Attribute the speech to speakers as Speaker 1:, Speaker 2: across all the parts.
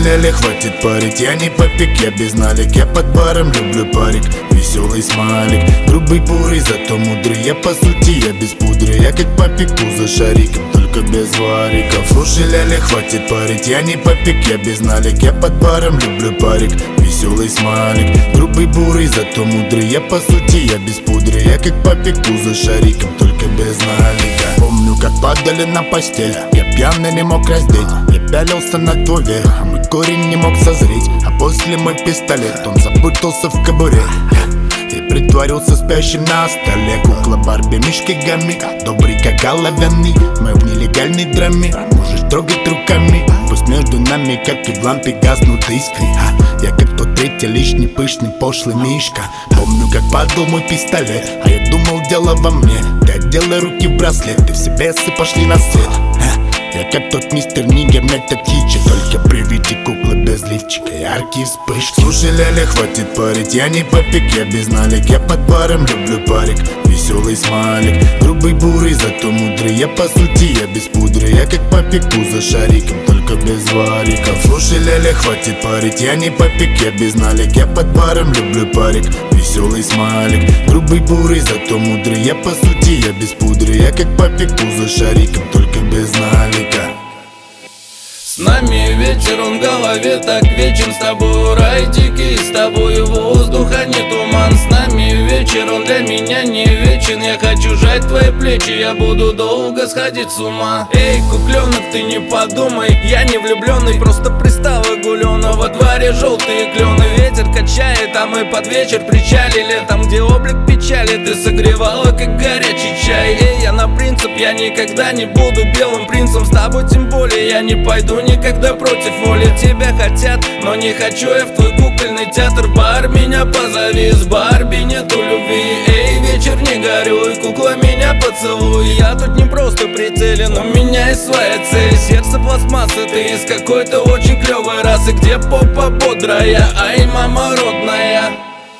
Speaker 1: ляли, хватит парить, я не попик, я без налик. Я под баром люблю парик, веселый смайлик. Грубый, бурый, зато мудрый, я по сути, я без пудры. Я как по пику за шариком, только без вариков. Слушай, ляли, хватит парить, я не попик, я без налик. Я под баром люблю парик, веселый смайлик. Грубый, бурый, зато мудрый, я по сути, я без пудры. Я как по пику за шариком, только без налика. Помню, как падали на постель, я пьяный не мог раздеть. Я пялился на твой верх, а мой корень не мог созреть. А после мой пистолет, он запутался в кобуре. Я притворился спящим на столе. Кукла Барби, мишки Гамми, добрый как оловянный. Мы в нелегальной драме, можешь трогать руками. Пусть между нами, как и в лампе, гаснут искры. Я как тот третий лишний пышный пошлый мишка. Помню, как падал мой пистолет, а я думал, дело во мне. Ты одела руки в браслет, ты в себе пошли на свет. Я как тот мистер Нигер, метод хичи. Только при виде куклы без лифчика, яркие вспышки. Слушай, ляля, хватит парить, я не попик, я без налик. Я под баром люблю парик, веселый смайлик. Грубый, бурый, зато мудрый, я по сути, я без пудры. Я как по пику за шариком, только без вариков. Слушай, ляля, хватит парить, я не попик, я без налик. Я под баром люблю парик, веселый смайлик. Грубый, бурый, зато мудрый, я по сути, я без пудры. Я как по пику за шариком, только без налика.
Speaker 2: С нами вечер, он в голове так вечен. С тобой рай дикий, с тобой воздух, а не туман. С нами вечер, он для меня не вечен. Я хочу жать твои плечи, я буду долго сходить с ума. Эй, кукленок, ты не подумай, я не влюбленный, просто пристал гулёна. Во дворе желтые клены, ветер качает, а мы под вечер причалили. Там, где облик печали, ты согревала, как горячий чай. Эй, я на принцип, я никогда не буду белым принцем. С тобой тем более я не пойду никогда против воли. Тебя хотят, но не хочу я в твой кукольный театр. Бар, меня позови, с Барби нету любви. Эй, вечер, не горюй, кукла, меня поцелуй. Я тут не просто прицелен, у меня есть своя цель. Сердце пластмассы, ты из какой-то очень клевой расы, где попа бодрая, ай, мама родная.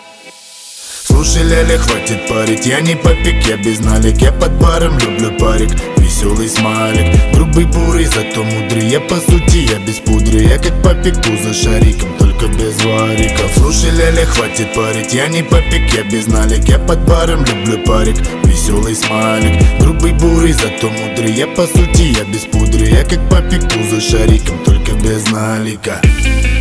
Speaker 1: Слушай, ляля, хватит парить, я не попик, я без налик. Я под баром люблю парик, веселый смайлик. Грубый, бурый, зато мудрый, я по сути, я без пудры. Я как по пику за шариком, только без вариков. Слушай, ляля, хватит парить, я не попик, я без налик. Я под баром люблю парик, веселый смайлик. Грубый, бурый, зато мудрый, я по сути, я без пудры. Я как по пику за шариком, только без налика.